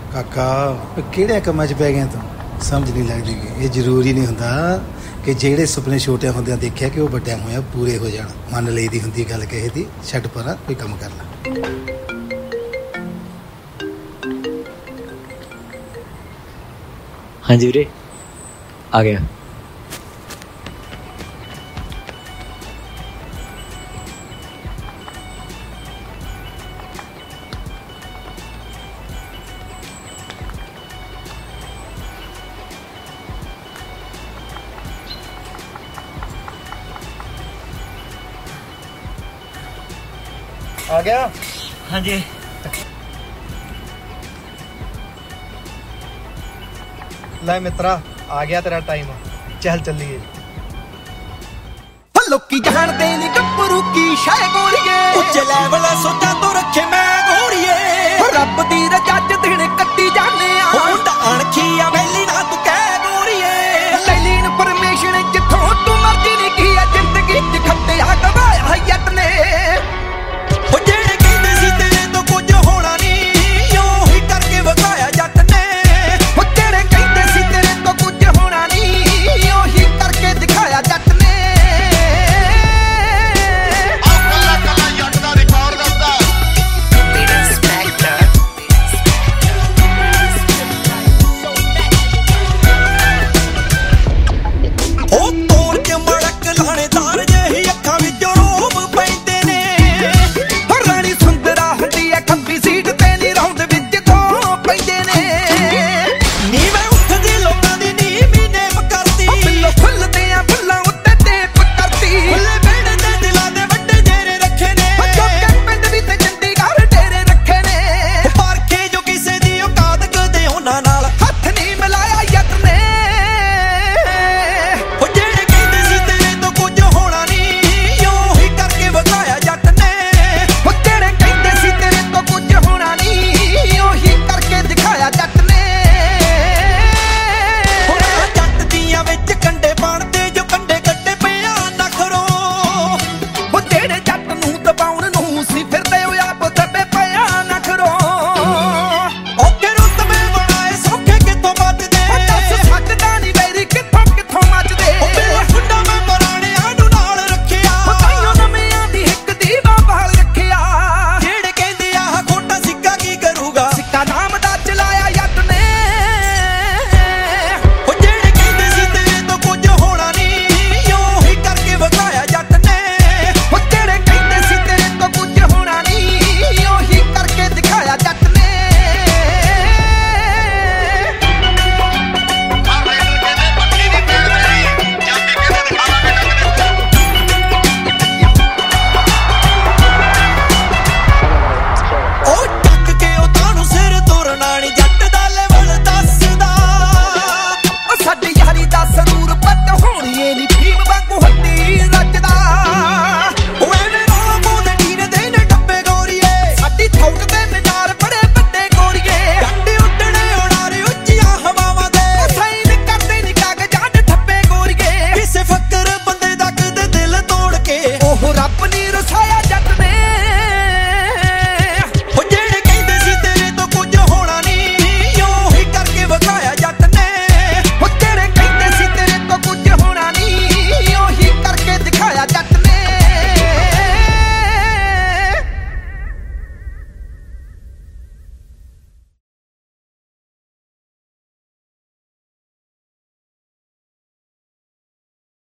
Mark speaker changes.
Speaker 1: ਕਾਕਾ ਕਿਹੜੇ ਕੰਮਾਂ 'ਚ ਪੈ ਗਿਆ ਤੂੰ? ਸਮਝ ਨਹੀਂ ਲੱਗਦੀ ਕਿ ਇਹ ਜ਼ਰੂਰੀ ਨਹੀਂ ਹੁੰਦਾ ਕਿ ਜਿਹੜੇ ਸੁਪਨੇ ਛੋਟਿਆਂ ਹੁੰਦਿਆਂ ਦੇਖਿਆ ਕਿ ਉਹ ਵੱਡਿਆਂ ਹੋਇਆ ਪੂਰੇ ਹੋ ਜਾਣ। ਮੰਨ ਲਈਦੀ ਹੁੰਦੀ ਗੱਲ ਕਿਸੇ ਦੀ, ਛੱਡ ਪਰਾਂ, ਕੋਈ ਕੰਮ ਕਰ ਲੈ।
Speaker 2: ਹਾਂਜੀ ਵੀਰੇ ਆ ਗਿਆ।
Speaker 3: आ गया?
Speaker 2: हाँ जी।
Speaker 3: ले मित्रा आ गया तेरा टाइम, चल चलिए।
Speaker 4: लोकी जहान दे नी गब्बरू की शाय गोरिए उच्च लेवल सोचा तो रखे मैं गोरिए